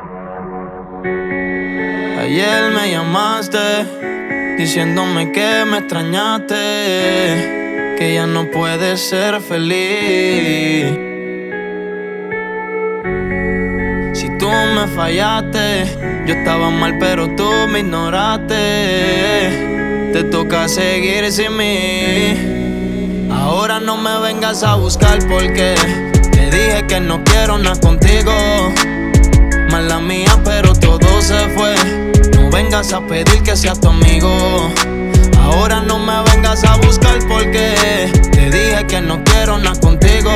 Ayer me llamaste diciéndome que me extrañaste, que ya no puedes ser feliz. Si tú me fallaste, yo estaba mal pero tú me ignoraste. Te toca seguir sin mí. Ahora no me vengas a buscar porque te dije que no quiero nada contigo. Mala mía pero todo se fue. No vengas a pedir que sea tu amigo. Ahora no me vengas a buscar porque te dije que no quiero nada contigo.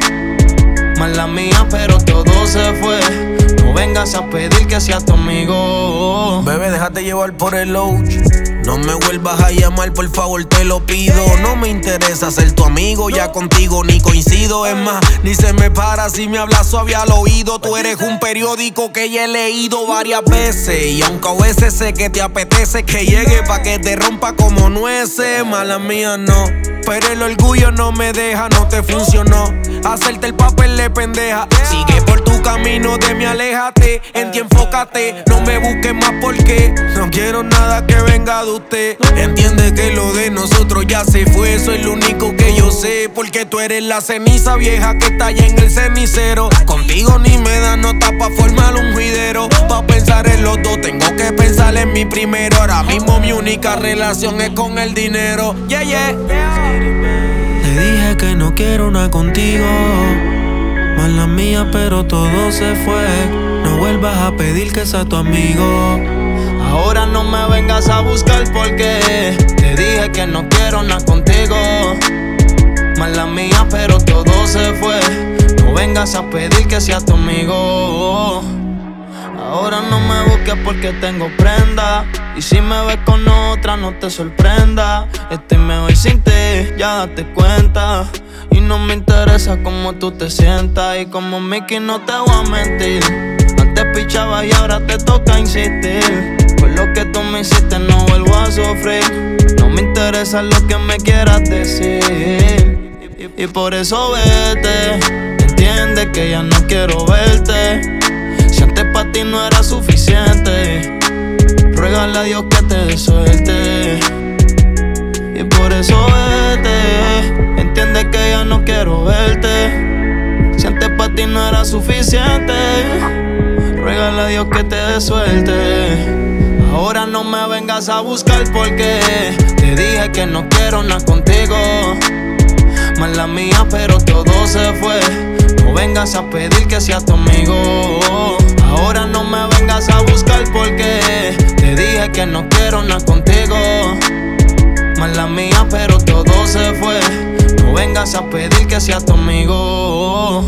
Mala mía pero todo se fue. No vengas a pedir que sea tu amigo. Bebé, déjate llevar por el ouch. No me vuelvas a llamar, por favor, te lo pido. No me interesa ser tu amigo, ya contigo ni coincido. Es más, ni se me para si me hablas suave al oído. Tú eres un periódico que ya he leído varias veces. Y aunque a veces sé que te apetece que llegue pa' que te rompa como nueces. Mala mía no, pero el orgullo no me deja, no te funcionó hacerte el papel de pendeja. Sigue por tu camino, de mí aléjate. En ti enfócate, no me busques más porque no quiero nada que venga de usted. Entiende que lo de nosotros ya se fue. Soy lo único que yo sé, porque tú eres la ceniza vieja que está allá en el cenicero. Contigo ni me da nota pa' formar un juidero. Pa' pensar en los dos tengo que pensar en mi primero. Ahora mismo mi única relación es con el dinero. Yeah, yeah. Te dije que no quiero nada contigo. Mala mía pero todo se fue. No vuelvas a pedir que sea tu amigo. Ahora no me vengas a buscar porque te dije que no quiero nada contigo. Mala mía pero todo se fue. No vengas a pedir que sea tu amigo. Ahora no me busques porque tengo prenda. Y si me ves con otra no te sorprenda. Estoy mejor sin ti, ya date cuenta. Y no me interesa cómo tú te sientas. Y como Mickey no te voy a mentir. Antes pichaba y ahora te toca insistir. Por lo que tú me hiciste no vuelvo a sufrir. No me interesa lo que me quieras decir. Y por eso vete. Entiende que ya no quiero verte. Si antes pa' ti no era suficiente, ruégale a Dios que te dé suerte. Y por eso vete. Entiende que ya no quiero verte. Si antes pa' ti no era suficiente, ruégale a Dios que te dé suerte. Ahora no me vengas a buscar porque te dije que no quiero nada contigo. Mala mía pero todo se fue. No vengas a pedir que sea tu amigo. Ahora no me vengas a buscar porque te dije que no quiero nada contigo. Mala mía pero todo se fue. No vengas a pedir que sea tu amigo.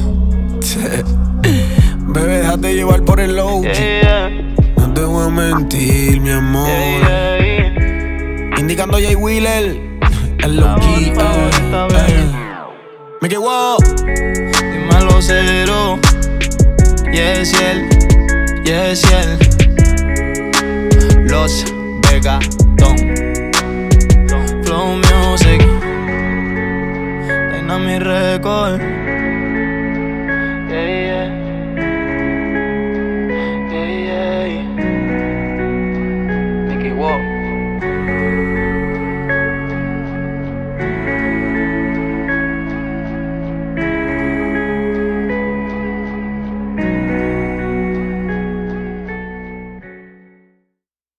Bebé, déjate llevar por el ouch. No te voy a mentir, mi amor. Indicando Jay Wheeler, el low-key. Me quedo. Dímelo cero. Yes, él. Yes, él. Los Vegatón. Flow Music. Dynamic Record.